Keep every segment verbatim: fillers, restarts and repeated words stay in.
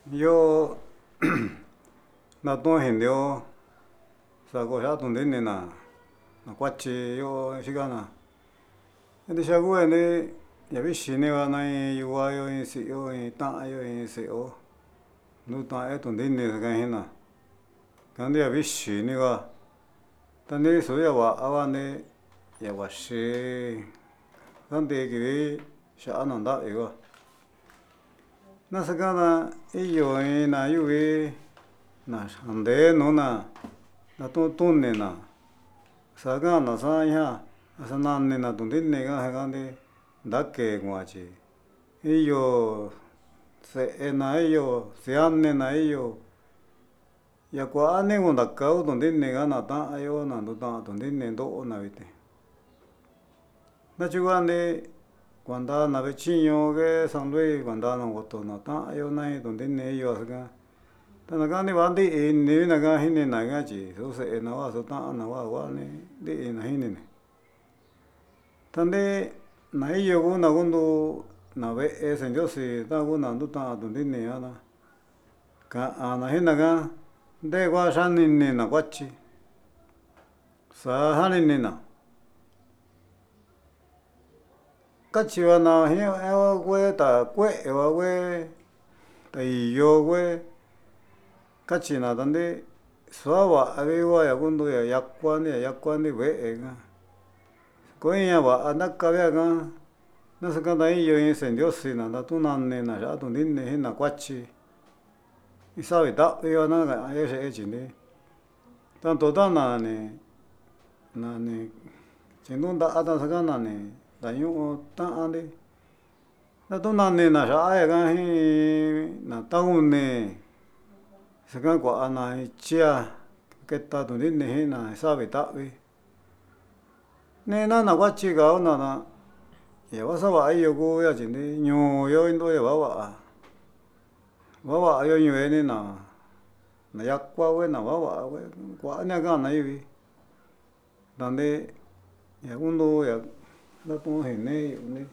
Yo na tuon hendio sako ya tundene na na kuachi yo xhikana ende xangue ne ya vixhine vana iin yuayo iin xio iin tayo iin xeó nuta e tundine ngajina kandia vixhi niva tani xoya vane ya vaxe kande kivi xana nravii naxakana iyo iin na yuvii naxande nuna natutunena xakana xaña axananina tundinega jakande ndake kuanchi iyo xe'ena iyo xianena iyo yakuane kundakau tundinega natayo nanduta tundine ndona vite nachikuande kuanda na vechiño ngue san luis kuanda nangotona tayo nai tundine iyo xaka tanakani vandi ini naka jinina ngachi xuxena va xutana va nguane ndina jinina tande naiyo kuna kundu navee xendioxi tanguna nduta tundine ana kana jinaka ndengua xaninina kuachi xajaninina kachivana jio ngueta kue vangue taiyo ngue kachina tande xuava avingua kundu yakuani yakuani veenga koiña va'a nakavianga naxakadaiyo iin xendioxi natunanina ya'á tundine jina kuachi ixavi tavi vana exe chinde tanto tanani nani chinundata xakanani ndañuu tande natunanina ya'á ngajin nataune xakanguana chia keta tundine jina xavi tavi nena naguachi kaunana ñavaxavaiyo kuu yachinde ñoo yo indoña vava'a vavayo ñuenina nayakua nguena vava ngue kuana kana ivii ndande ñakundu ña nakuu njene yone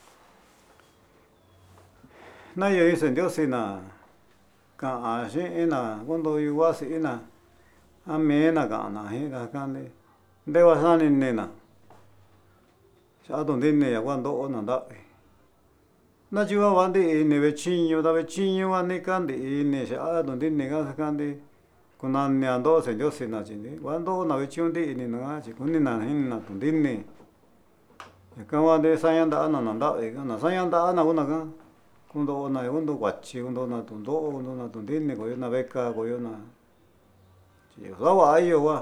nayo iin xendioxina kan xhina kundo yuu nguaxina amena kana jina kande ndevaxani nena ya'á tundine yakuandona nravi nachingua vandi ini vechiño ndavechiño nguani kandi ini ya'á tundine ngaxakande kunania ndo xendioxi nachinde nguandona vechiundi inina chikunina jinina tundine ñakavande xaña ndana naravi kana xaña ndana kunaka kundona kundo kuachi kundona tundo kundona tundine koyona veka koyona chixavayo ngua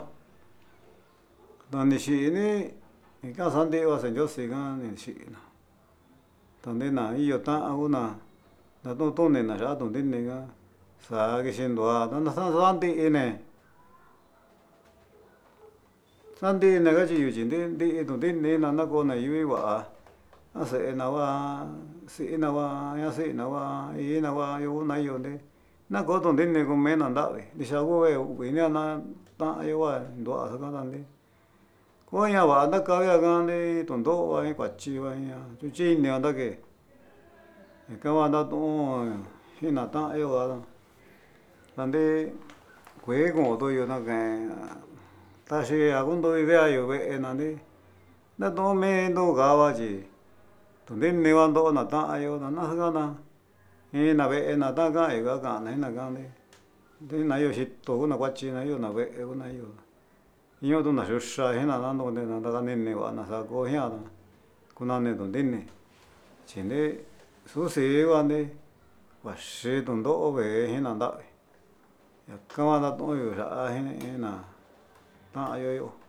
nanixhini ikaxandeo xendioxi ngani xhina tandena iyo tan nguna natutunina ya'á tundinega xa'a kixhindua naxaxandi ine xandine ngachiyo chinde ndi tundine nanakona yui va'a axena va'a xina va'a ñaxina va'a ina va'a yuna yonde nako tundine komena nravi nixangue nguiniana tayo ngua ndua xakadande koña va'a nakavia ngande tondo iin kuachi vaña chuchinia ndake ñakava ndatón jinatayo va'a ande kue kondoyo naken taxhi akundo idea yo vee nani natomendo ngava chi tundine nguandona tayo nanaxakana ina vee nataka ngakana inakande ndenayo xhito kuna kuachi nayo navee kunayo iñotu naxuxa ina nandone nakanene nguana xakoñana kunane tundine chinde xuxi nguande vaxe tundo vee jina nravi ñakava natoyo ya'á ina tayo yo.